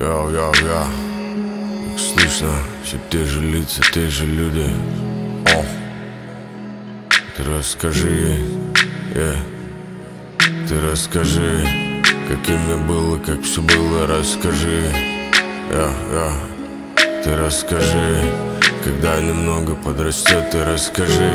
Я, как слышно, все те же лица, те же люди. О, ты расскажи ей, ты расскажи, каким я был и как все было, расскажи. Ты расскажи, когда немного подрастет, ты расскажи.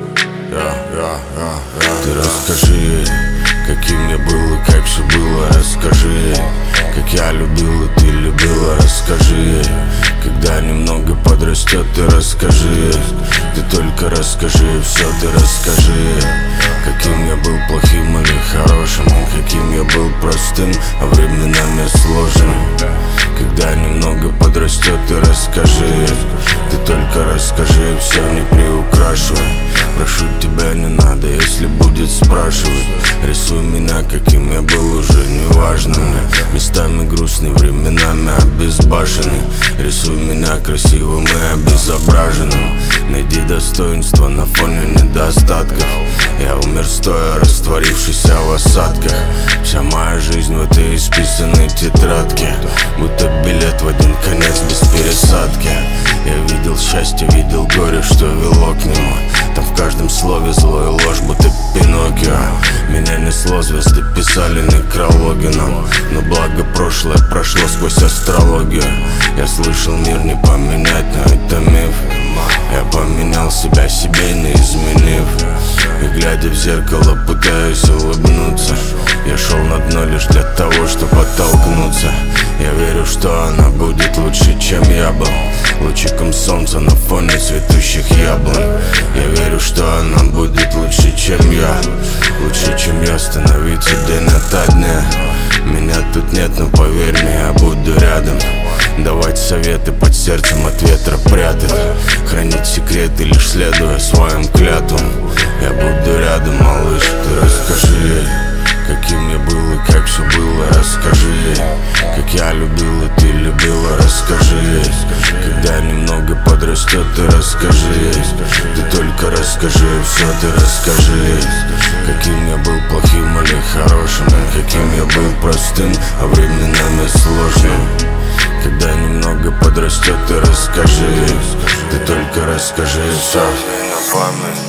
Ты расскажи ей, каким я был и как все было, расскажи. Как я любил и ты любила, расскажи ей. Когда немного подрастет, ты расскажи. Ты только расскажи, все ты расскажи. Каким я был плохим или хорошим, каким я был простым, а временами сложным. Когда немного подрастет, ты расскажи. Ты только расскажи, все не приукрашивай. Прошу тебя, не надо, если будет спрашивать. Рисуй меня, каким я был, уже не важно мне. Местами грустный, временами обезбашенный. Рисуй меня красивым и обезображенным. Найди достоинство на фоне недостатков. Я умер стоя, растворившийся в осадках. Вся моя жизнь в этой исписанной тетрадке, будто билет в один конец без пересадки. Я видел счастье, видел горе, что вело к нему. Там в каждом слове зло и ложь, будто Пиноккио. Меня несло, звезды писали некрологи нам. Но благо прошлое прошло сквозь астрологию. Я слышал, мир не поменять, но это миф. Я поменял себя себе, не изменив. И глядя в зеркало, пытаюсь улыбнуться. Я шел на дно лишь для того, чтобы оттолкнуться. Я верю, что она будет лучше, чем я был. Лучиком солнца на фоне цветущих яблонь. Я верю, что она будет лучше, чем я. Лучше, чем я, становиться день ото дня. Меня тут нет, но поверь мне, я буду рядом. Давать советы под сердцем от ветра прятать. Хранить секреты, лишь следуя своим клятвам. Я буду рядом, малыш, ты расскажи ей, каким я был и как все было, расскажи ей. Как я любил и ты любила, расскажи ей. Когда немного подрастет, ты расскажи ей. Ты только расскажи, все ты расскажи ей. Каким я был плохим или хорошим, каким я был простым, а временами сложным. Когда немного подрастет, ты расскажи ей. Ты только расскажи, все на память.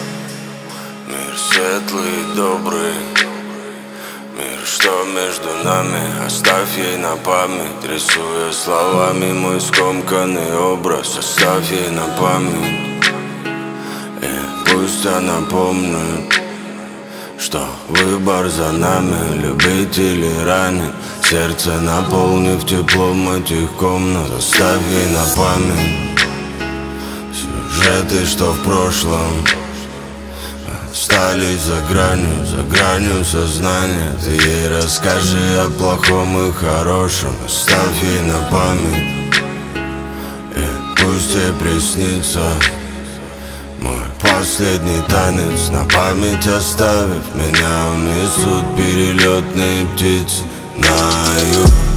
Мир светлый и добрый. Мир, что между нами, оставь ей на память. Рисуя словами мой скомканный образ, оставь ей на память. И пусть она помнит, что выбор за нами, любить или ранить. Сердце наполнив теплом этих комнат, оставь ей на память сюжеты, что в прошлом остались за гранью сознания. Ты ей расскажи о плохом и хорошем, оставь ей на память. И пусть ей приснится мой последний танец, на память оставив меня, унесут перелетные птицы на юг.